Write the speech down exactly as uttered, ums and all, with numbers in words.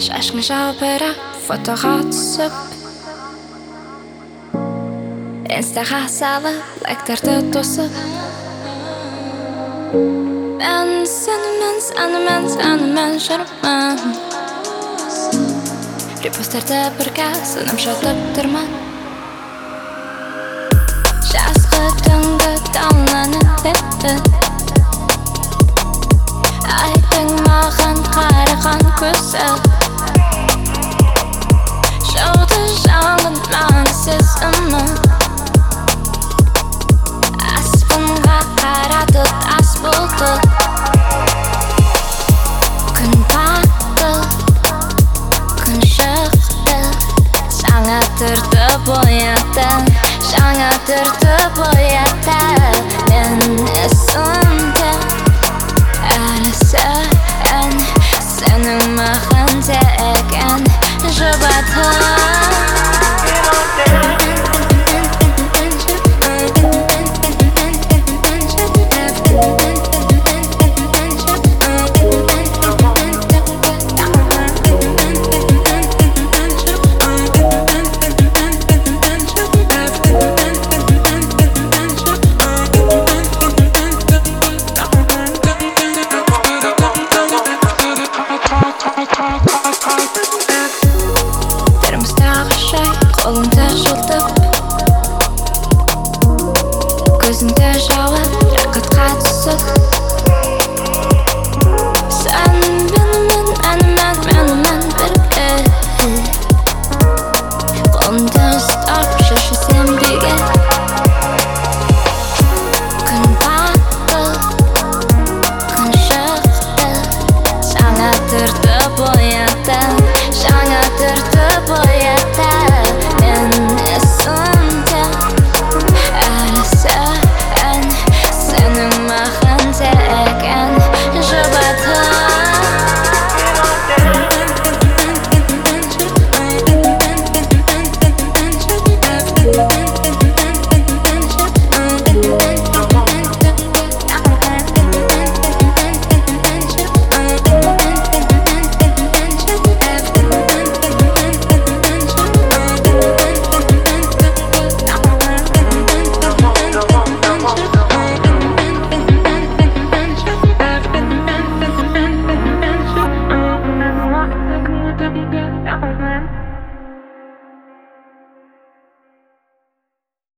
Шашны жабыра фотоғатсып Инстаға салып, лайктарды тосып Мен сенімен, сенімен, сенімен жүрмін Репостерді бірге сынып жатып тұрмын Жазғы түнгі таланып етті Айдың маған қараған көзі Жауды жалын мәнсіз үні Аспанға қарады тас болды Күн батты, күн шықты Жаңа түрді бояды, жаңа түрді бояды Мен есімде әлі сен Сенің маған деген жұбатым Talk, talk, talk, talk, talk.